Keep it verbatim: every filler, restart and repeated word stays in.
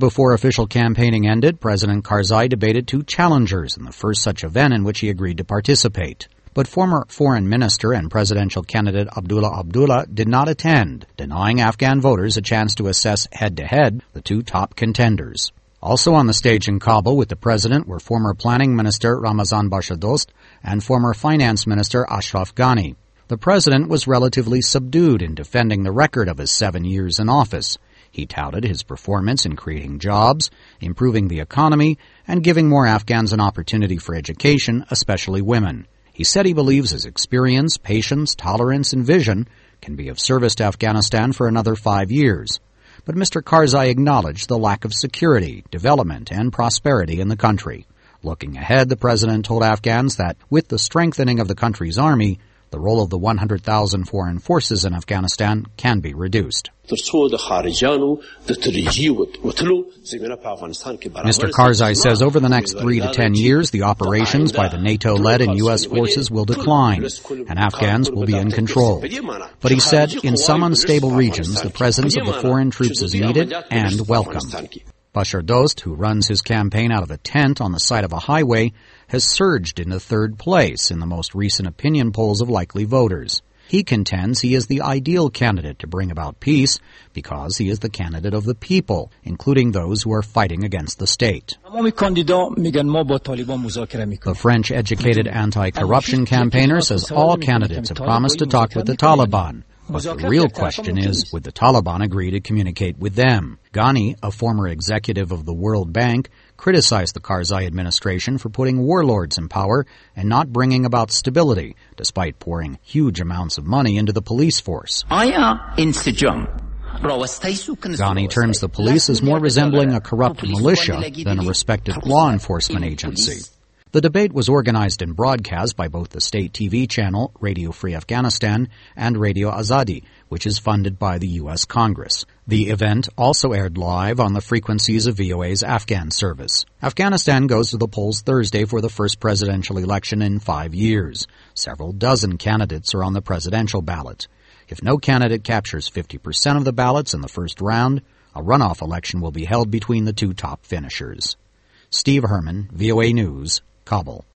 before official campaigning ended, President Karzai debated two challengers in the first such event in which he agreed to participate. But former foreign minister and presidential candidate Abdullah Abdullah did not attend, denying Afghan voters a chance to assess head-to-head the two top contenders. Also on the stage in Kabul with the president were former planning minister Ramazan Bashardost and former finance minister Ashraf Ghani. The president was relatively subdued in defending the record of his seven years in office. He touted his performance in creating jobs, improving the economy, and giving more Afghans an opportunity for education, especially women. He said he believes his experience, patience, tolerance, and vision can be of service to Afghanistan for another five years. But Mister Karzai acknowledged the lack of security, development, and prosperity in the country. Looking ahead, the president told Afghans that with the strengthening of the country's army, the role of the one hundred thousand foreign forces in Afghanistan can be reduced. Mister Karzai says over the next three to ten years, the operations by the NATO-led and U S forces will decline, and Afghans will be in control. But he said in some unstable regions, the presence of the foreign troops is needed and welcome. Bashardost, who runs his campaign out of a tent on the side of a highway, has surged into third place in the most recent opinion polls of likely voters. He contends he is the ideal candidate to bring about peace because he is the candidate of the people, including those who are fighting against the state. The French-educated anti-corruption campaigner says all candidates have promised to talk with the Taliban. But the real question is, would the Taliban agree to communicate with them? Ghani, a former executive of the World Bank, criticized the Karzai administration for putting warlords in power and not bringing about stability, despite pouring huge amounts of money into the police force. Ghani terms the police as more resembling a corrupt militia than a respected law enforcement agency. The debate was organized and broadcast by both the state T V channel, Radio Free Afghanistan, and Radio Azadi, which is funded by the U S Congress. The event also aired live on the frequencies of V O A's Afghan service. Afghanistan goes to the polls Thursday for the first presidential election in five years. Several dozen candidates are on the presidential ballot. If no candidate captures fifty percent of the ballots in the first round, a runoff election will be held between the two top finishers. Steve Herman, V O A News, Kabul.